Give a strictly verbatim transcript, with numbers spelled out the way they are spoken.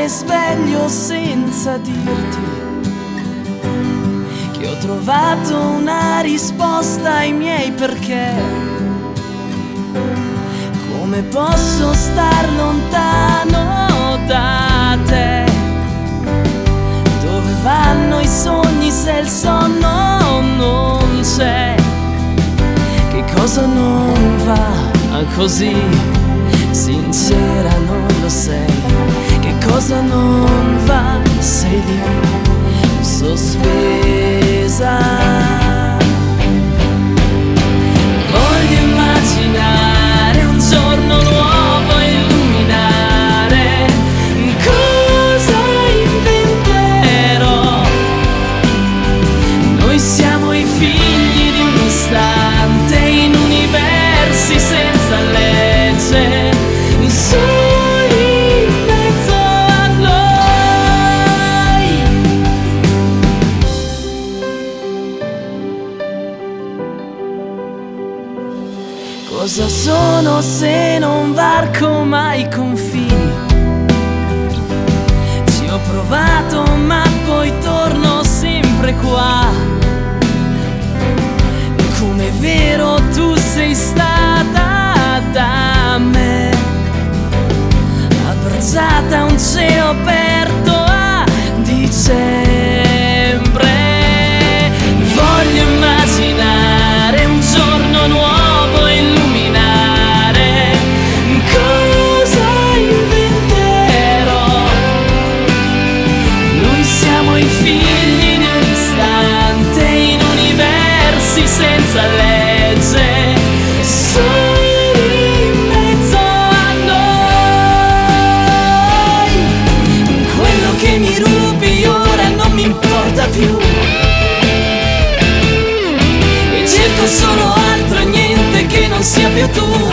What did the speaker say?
stare sveglio senza dirti che ho trovato una risposta ai miei perché. Come posso star lontano da te? Dove vanno i sogni se il sonno non c'è? Che cosa non va così? Sincera non lo sei. Che cosa non va? Sei lì sospesa. Voglio immaginare un giorno nuovo e illuminare cosa inventerò. Noi siamo i figli di un istante in universi senza legge, soli in mezzo a noi. Cosa sono se non varco mai confini? Ci ho provato ma poi torno sempre qua. Com'è vero tu sei stata da me, abbracciata a un cielo aperto a dicembre. Voglio immaginare un giorno nuovo e illuminare cosa inventerò. Noi siamo i figli di un istante in universi senza legge, soli in mezzo a noi. Quello che mi rubi ora non mi importa più e cerco solo altro e niente che non sia più tu.